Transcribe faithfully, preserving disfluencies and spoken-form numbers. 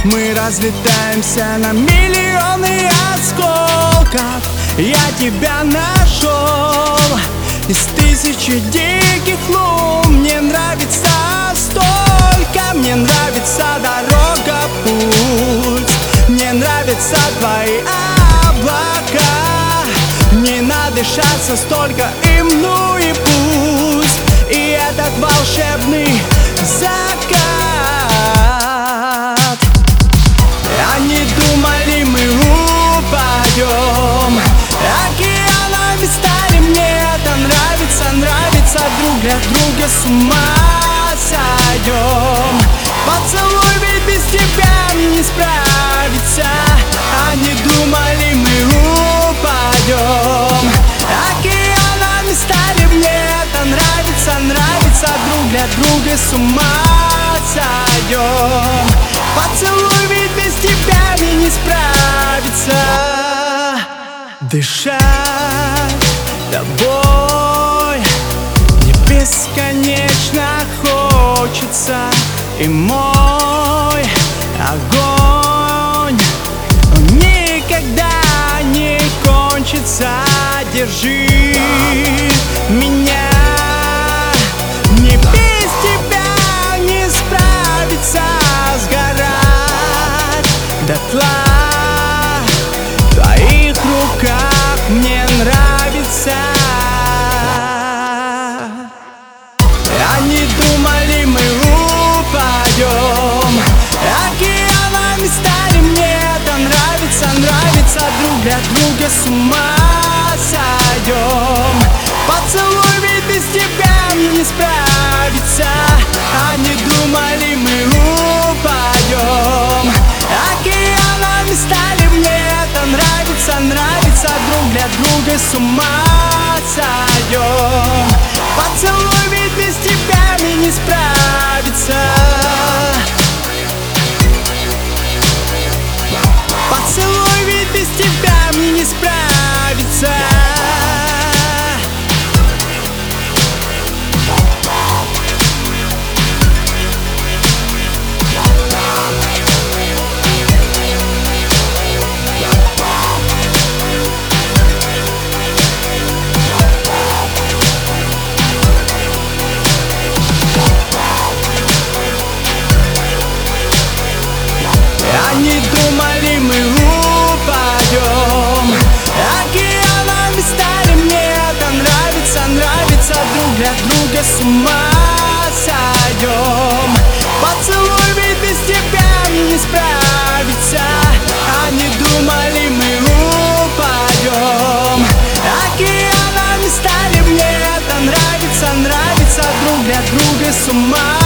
Мы разлетаемся на миллионы осколков. Я тебя нашел из тысячи диких лун. Мне нравится столько, мне нравится дорога, путь. Мне нравятся твои облака. Не надышаться столько им, ну и пусть. И этот волшебный закат. Они думали, мы упадем, океанами стали. Мне это нравится, нравится. Друг для друга с ума сойдем. Поцелуй, ведь без тебя не справиться. Они думали, мы упадем, океанами стали. Мне это нравится, нравится. Друг для друга с ума сойдем. Поцелуй, ведь без тебя мне не справиться. Дышать тобой мне бесконечно хочется. И мой огонь никогда не кончится. Держи меня, мне без тебя не справиться. Сгорать дотла в твоих руках мне нравится. Они думали, мы упадем, океанами стали. Мне это нравится, нравится. Друг для друга с ума сойдем. Поцелуй, ведь без тебя мне не справиться. Они думали, мы упадем, океанами стали. Мне это нравится, нравится. Друг для друга с ума сойдем. Поцелуй, ведь без тебя мне не справиться. Поцелуй, ведь без тебя мне не справиться. Они думали, мы упадем, океанами стали. Мне это нравится, нравится. Друг для друга с ума сойдем. Поцелуй, ведь без тебя мне не справиться. Они думали, мы упадем, океанами стали. Мне это нравится, нравится. Друг для друга с ума